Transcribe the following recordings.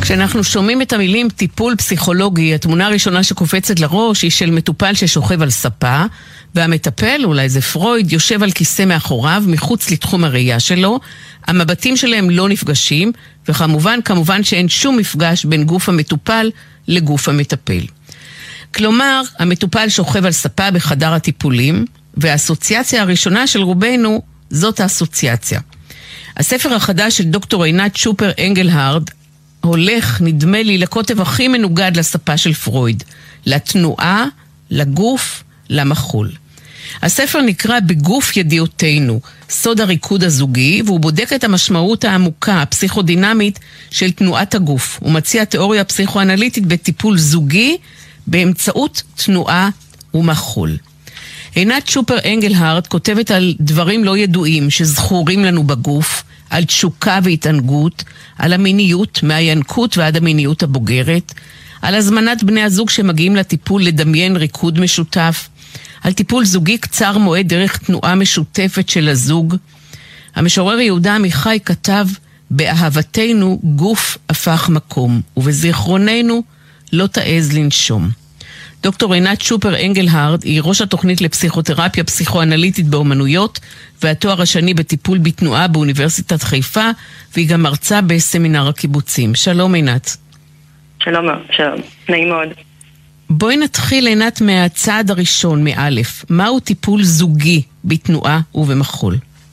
כשאנחנו שומעים את המילים טיפול פסיכולוגי, התמונה הראשונה שקופצת לראש היא של מטופל ששוכב על ספה, והמטפל, אולי זה פרויד, יושב על כיסא מאחוריו, מחוץ לתחום הראייה שלו, המבטים שלהם לא נפגשים, וכמובן שאין שום מפגש בין גוף המטופל לגוף המטפל. כלומר, המטופל שוכב על ספה בחדר הטיפולים, והאסוציאציה הראשונה של רובנו זאת האסוציאציה. הספר החדש של דוקטור עינת שופר אנגלהרד הולך, נדמה לי, לקוטב הכי מנוגד לספה של פרויד, לתנועה, לגוף, למחול. הספר נקרא בגוף ידיעותינו, סוד הריקוד הזוגי, והוא בודק את המשמעות העמוקה, הפסיכודינמית של תנועת הגוף. הוא מציע תיאוריה פסיכואנליטית בטיפול זוגי באמצעות תנועה ומחול. עינת שופר אנגלהרד כותבת על דברים לא ידועים שזכורים לנו בגוף, על תשוקה והתענגות, על המיניות, מהינקות ועד המיניות הבוגרת, על הזמנת בני הזוג שמגיעים לטיפול לדמיין ריקוד משותף, על טיפול זוגי קצר מועד דרך תנועה משותפת של הזוג. המשורר יהודה עמיחי כתב, באהבתנו גוף הפך מקום, ובזיכרוננו לא תעז לנשום. דוקטור עינת שופר אנגלהרד היא ראש התוכנית לפסיכותרפיה פסיכואנליטית באומנויות והתואר השני בטיפול בתנועה באוניברסיטת חיפה, והיא גם מרצה בסמינר הקיבוצים. שלום עינת. שלום, נעים מאוד. בואי נתחיל עינת מהצעד הראשון, מאלף. מהו טיפול זוגי בתנועה ובמחול?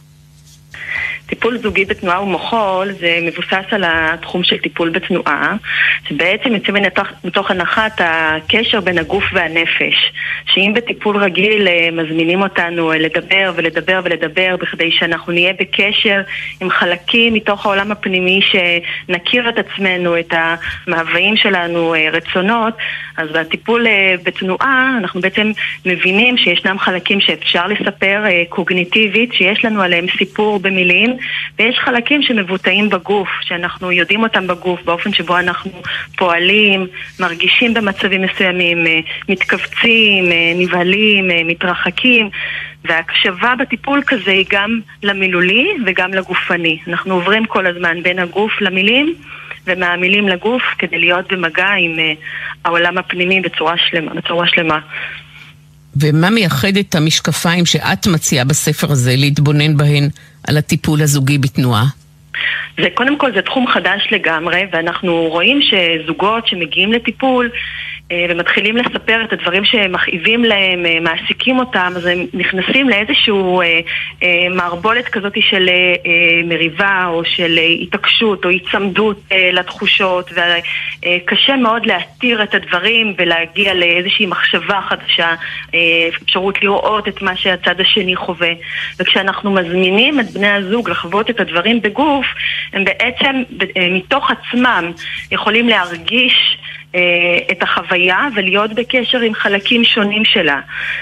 טיפול זוגי בתנועה ומחול זה מבוסס על התחום של טיפול בתנועה, שבעצם יוצא מתוך הנחת הקשר בין הגוף והנפש, שאם בטיפול רגיל מזמינים אותנו לדבר ולדבר ולדבר בכדי שאנחנו נהיה בקשר עם חלקים מתוך העולם הפנימי, שנכיר את עצמנו, את המהווים שלנו, רצונות, אז בטיפול בתנועה אנחנו בעצם מבינים שישנם חלקים שאפשר לספר קוגניטיבית, שיש לנו עליהם סיפור במילים, ויש חלקים שמבוטאים בגוף, שאנחנו יודעים אותם בגוף, באופן שבו אנחנו פועלים, מרגישים במצבים מסוימים, מתכווצים, נבהלים, מתרחקים, וההקשבה בטיפול כזה היא גם למילולי וגם לגופני. אנחנו עוברים כל הזמן בין הגוף למילים, ומהמילים לגוף כדי להיות במגע עם העולם הפנימי בצורה שלמה. ומה מייחד את המשקפיים שאת מציעה בספר הזה להתבונן בהן על הטיפול הזוגי בתנועה? זה קודם כל זה תחום חדש לגמרי, ואנחנו רואים שזוגות שמגיעים לטיפול ומתחילים לספר את הדברים שמכאיבים להם, מעסיקים אותם, אז הם נכנסים לאיזשהו מערבולת כזאת של מריבה או של התעקשות או הצמדות לתחושות, וקשה מאוד להתיר את הדברים ולהגיע לאיזושהי מחשבה חדשה, אפשרות לראות את מה שהצד השני חווה. וכשאנחנו מזמינים את בני הזוג לחוות את הדברים בגוף, הם בעצם מתוך עצמם יכולים להרגיש את החוויה ולהיות בקשר עם חלקים שונים שלה.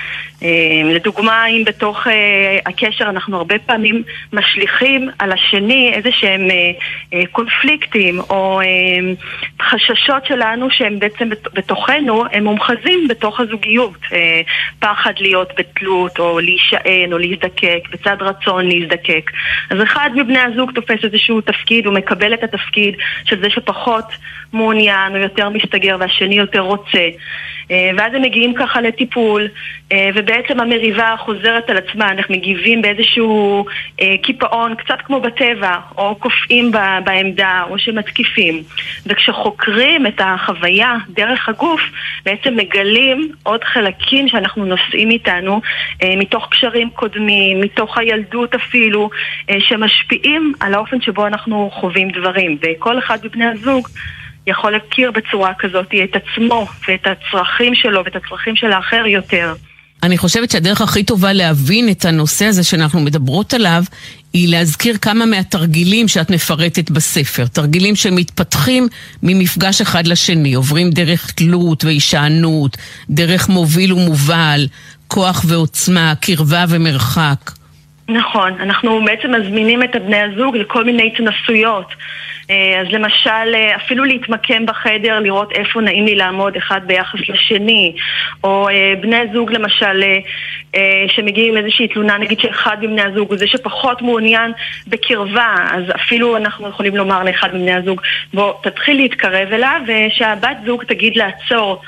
לדוגמה, אם בתוך הקשר אנחנו הרבה פעמים משליכים על השני איזה שהם קונפליקטים או חששות שלנו שהם בעצם בתוכנו, הם מומחזים בתוך הזוגיות. פחד להיות בתלות או להישען או להזדקק, בצד רצון להזדקק. אז אחד מבני הזוג תופס איזשהו תפקיד, הוא מקבל את התפקיד של זה שפחות מעוניין או יותר מסתגר והשני יותר רוצה. ואז הם מגיעים ככה לטיפול, ובעצם המריבה חוזרת על עצמה, אנחנו מגיבים באיזשהו קיפאון, קצת כמו בטבע, או קופאים בעמדה, או שמתקיפים. וכשחוקרים את החוויה דרך הגוף, בעצם מגלים עוד חלקים שאנחנו נושאים איתנו, מתוך קשרים קודמים, מתוך הילדות אפילו, שמשפיעים על האופן שבו אנחנו חווים דברים. וכל אחד מבני הזוג יכול להכיר בצורה כזאת את עצמו ואת הצרכים שלו ואת הצרכים של האחר יותר. אני חושבת שהדרך הכי טובה להבין את הנושא הזה שאנחנו מדברות עליו היא להזכיר כמה מהתרגילים שאת מפרטת בספר. תרגילים שמתפתחים ממפגש אחד לשני, עוברים דרך תלות והישענות, דרך מוביל ומובל, כוח ועוצמה, קרבה ומרחק. נכון, אנחנו בעצם מזמינים את בני הזוג לכל מיני התנסויות. אז למשל, אפילו להתמקם בחדר, לראות איפה נעים לי לעמוד אחד ביחס לשני, או בני זוג למשל שמגיעים איזושהי תלונה, נגיד שאחד מבני הזוג הוא זה שפחות מעוניין בקרבה, אז אפילו אנחנו יכולים לומר לאחד מבני הזוג, בוא תתחיל להתקרב אליו, ושהבת זוג תגיד לעצור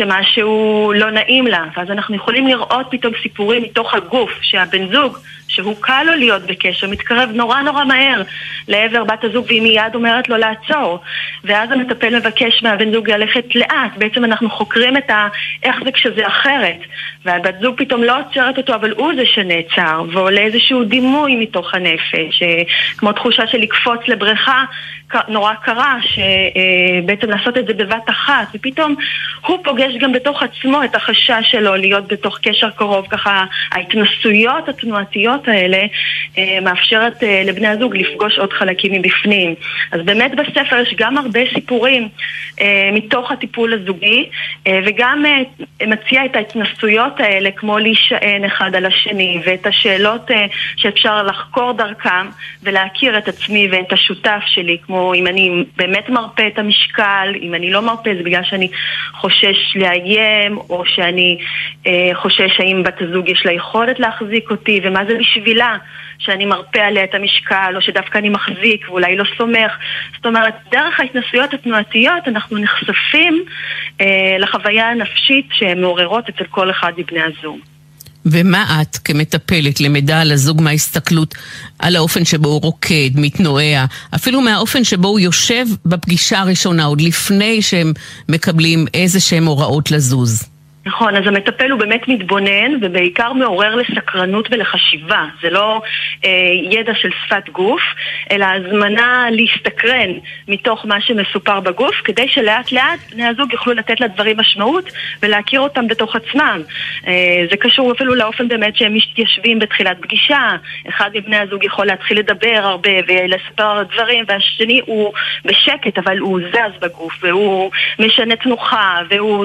כשמשהו לא נעים לה. ואז אנחנו יכולים לראות פתאום סיפורים מתוך הגוף, שהבן זוג, שהוא קל לו להיות בקשר, מתקרב נורא נורא מהר לעבר בת הזוג, והיא מיד אומרת לו לעצור. ואז המטפל מבקש מהבן זוג ללכת לאט. בעצם אנחנו חוקרים איך זה כשזה אחרת. והבת זוג פתאום לא עוצרת אותו, אבל הוא זה שנעצר, ועולה איזשהו דימוי מתוך הנפש, כמו תחושה של לקפוץ לבריכה נורא קרה, שבעצם לעשות את זה בבת אחת, ופתאום הוא פוגש גם בתוך עצמו את החשש שלו להיות בתוך קשר קרוב. ככה ההתנסויות התנועתיות האלה מאפשרת לבני הזוג לפגוש עוד חלקים מבפנים. אז באמת בספר יש גם הרבה סיפורים מתוך הטיפול הזוגי, וגם מציע את ההתנסויות האלה, כמו להישען אחד על השני, ואת השאלות שאפשר לחקור דרכם ולהכיר את עצמי ואת השותף שלי, כמו אם אני באמת מרפא את המשקל, אם אני לא מרפא זה בגלל שאני חושש לאיים, או שאני חושש האם בת הזוג יש לה יכולת להחזיק אותי, ומה זה בשבילה שאני מרפא עליה את המשקל, או שדווקא אני מחזיק ואולי לא סומך. זאת אומרת, דרך ההתנסויות התנועתיות אנחנו נחשפים לחוויה הנפשית שמעוררות אצל כל אחד מבני הזוג. ומה את כמטפלת למדה על הזוג מההסתכלות על האופן שבו הוא רוקד, מתנועע, אפילו מהאופן שבו הוא יושב בפגישה הראשונה, עוד לפני שהם מקבלים איזה שהם הוראות לזוז? נכון, אז המטפל הוא באמת מתבונן ובעיקר מעורר לסקרנות ולחשיבה. זה לא ידע של שפת גוף, אלא הזמנה להסתקרן מתוך מה שמסופר בגוף, כדי שלאט לאט בני הזוג יוכלו לתת לדברים משמעות ולהכיר אותם בתוך עצמם. זה קשור אפילו לאופן באמת שהם מתיישבים בתחילת פגישה. אחד מבני הזוג יכול להתחיל לדבר הרבה ולספר דברים, והשני הוא בשקט, אבל הוא זז בגוף והוא משנה תנוחה,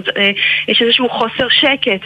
יש איזשהו חוסר שקט,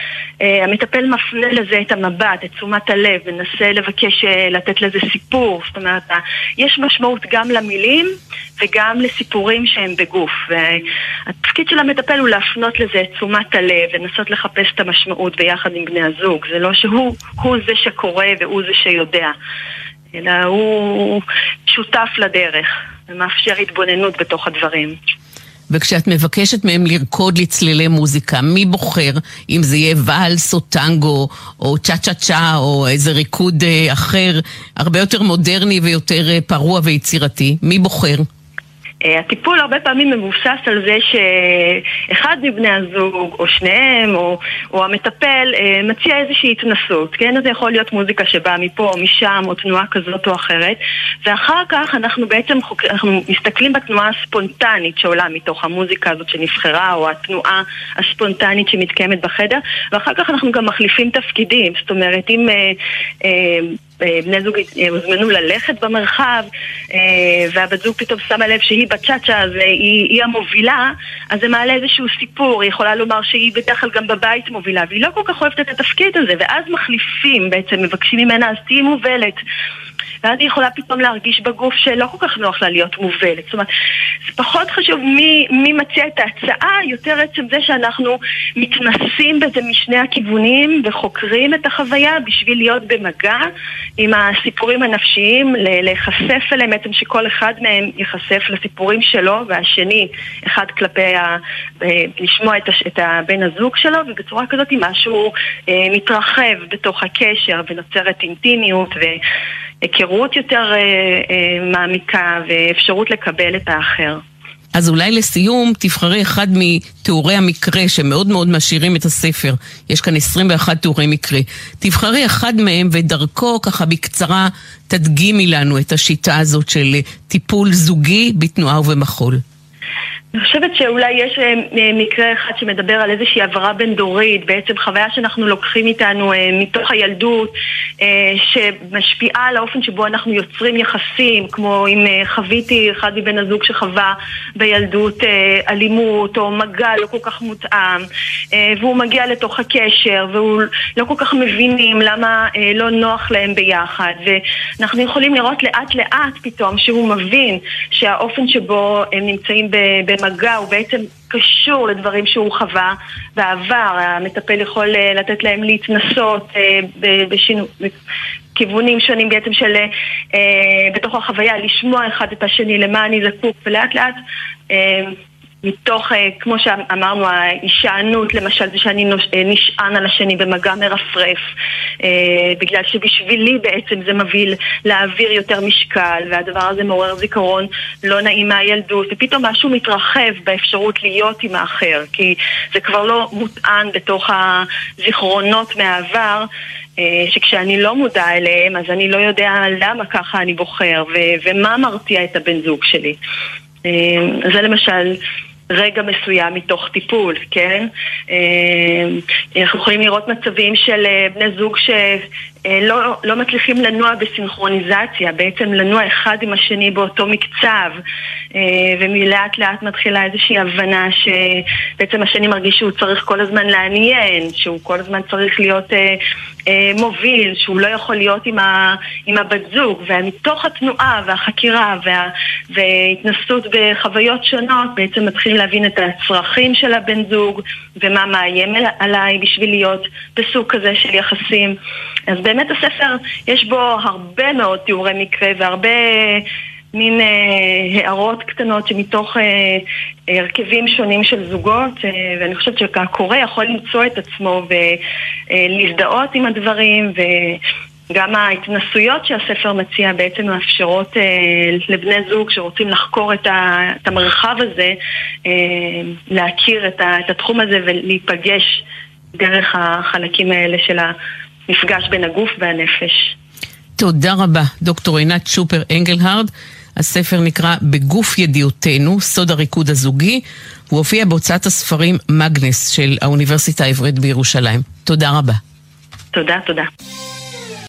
והמטפל מפנה לזה את המבט, את תשומת הלב, ונסה לבקש לתת לזה סיפור. זאת אומרת, יש משמעות גם למילים וגם לסיפורים שהם בגוף, והתפקיד של המטפל הוא להפנות לזה את תשומת הלב ונסות לחפש את המשמעות ביחד עם בני הזוג. זה לא שהוא זה שקורא והוא זה שיודע, אלא הוא שותף לדרך ומאפשר התבוננות בתוך הדברים. וכשאת מבקשת מהם לרקוד לצלילי מוזיקה, מי בוחר אם זה יהיה ואלס או טנגו או צ'ה צ'ה צ'ה או איזה ריקוד אחר, הרבה יותר מודרני ויותר פרוע ויצירתי? מי בוחר? הטיפול הרבה פעמים מבוסס על זה שאחד מבני הזוג או שניהם או המטפל מציע איזושהי התנסות, כן? זה יכול להיות מוזיקה שבאה מפה או משם או תנועה כזאת או אחרת, ואחר כך אנחנו בעצם אנחנו מסתכלים בתנועה הספונטנית שעולה מתוך המוזיקה הזאת שנבחרה, או התנועה הספונטנית שמתקיימת בחדר, ואחר כך אנחנו גם מחליפים תפקידים. זאת אומרת, אם בני זוג הוזמנו ללכת במרחב, והבת זוג פתאום שמה לב שהיא בצ'אצ'ה, אז היא המובילה, אז זה מעלה איזשהו סיפור. היא יכולה לומר שהיא בדרך כלל גם בבית מובילה, והיא לא כל כך אוהבת את התפקיד הזה, ואז מחליפים, בעצם מבקשים ממנה, אז תהי מובלת. ואז היא יכולה פתאום להרגיש בגוף שלא כל כך נוח לה להיות מובלת. זאת אומרת, זה פחות חשוב מי מציע את ההצעה, יותר עצם זה שאנחנו מתנסים בזה משני הכיוונים וחוקרים את החוויה בשביל להיות במגע עם הסיפורים הנפשיים, להיחשף אליהם, בעצם שכל אחד מהם ייחשף לסיפורים שלו, והשני אחד כלפי לשמוע את הבן הזוג שלו, ובצורה כזאת משהו מתרחב בתוך הקשר ונוצרת אינטימיות והיכרות יותר מעמיקה ואפשרות לקבל את האחר. אז אולי לסיום תבחרי אחד מתיאורי המקרה שמאוד מאוד משאירים את הספר. יש כאן 21 תיאורי מקרה. תבחרי אחד מהם ודרכו ככה בקצרה תדגימי לנו את השיטה הזאת של טיפול זוגי בתנועה ובמחול. אני חושבת שאולי יש מקרה אחד שמדבר על איזושהי עברה בין דורית, בעצם חוויה שאנחנו לוקחים איתנו מתוך הילדות, שמשפיעה על האופן שבו אנחנו יוצרים יחסים, כמו אם חוויתי אחד מבן הזוג שחווה בילדות אלימות או מגע לא כל כך מותאם, והוא מגיע לתוך הקשר והוא לא כל כך מבינים למה לא נוח להם ביחד, ואנחנו יכולים לראות לאט לאט פתאום שהוא מבין שהאופן שבו הם נמצאים בין במגע הוא בעצם קשור לדברים שהוא חווה בעבר. המטפל יכול לתת להם להתנסות בכיוונים שונים בעצם של בתוך החוויה, לשמוע אחד את השני, למה אני זקוק, ולאט לאט מתוך, כמו שאמרנו, ההישענות, למשל, זה שאני נשען על השני במגע מרפרף, בגלל שבשבילי בעצם זה מביא להעביר יותר משקל, והדבר הזה מעורר זיכרון לא נעים מהילדות, ופתאום משהו מתרחב באפשרות להיות עם האחר, כי זה כבר לא מוטען בתוך הזיכרונות מהעבר, שכשאני לא מודע אליהם, אז אני לא יודע למה ככה אני בוחר, ומה מרתיע את הבן זוג שלי. זה למשל רגע מסוים מתוך טיפול, כן? אנחנו יכולים לראות מצבים של בני זוג שלא מצליחים לנוע בסינכרוניזציה, בעצם לנוע אחד עם השני באותו מקצב, ומלאט לאט מתחילה איזושהי הבנה שבעצם השני מרגיש שהוא צריך כל הזמן לעניין, שהוא כל הזמן צריך להיות מוביל, שהוא לא יכול להיות עם הבת זוג, ומתוך התנועה והחקירה וההתנסות בחוויות שונות בעצם מתחילים להבין את הצרכים של הבן זוג ומה מאיים עליי בשביל להיות בסוג כזה של יחסים. אז באמת הספר יש בו הרבה מאוד תיאורי מקרה והרבה מין הערות קטנות שמתוך הרכבים שונים של זוגות, ואני חושבת שהקורא יכול למצוא את עצמו ולהזדהות עם הדברים, וגם ההתנסויות שהספר מציע בעצם מאפשרות לבני זוג שרוצים לחקור את המרחב הזה, להכיר את התחום הזה ולהיפגש דרך החלקים האלה של המפגש בין הגוף והנפש. תודה רבה, דוקטור עינת שופר אנגלהרד. הספר נקרא בגוף ידיעותינו, סוד הריקוד הזוגי. הוא הופיע בהוצאת הספרים מגנס של האוניברסיטה העברית בירושלים. תודה רבה. תודה.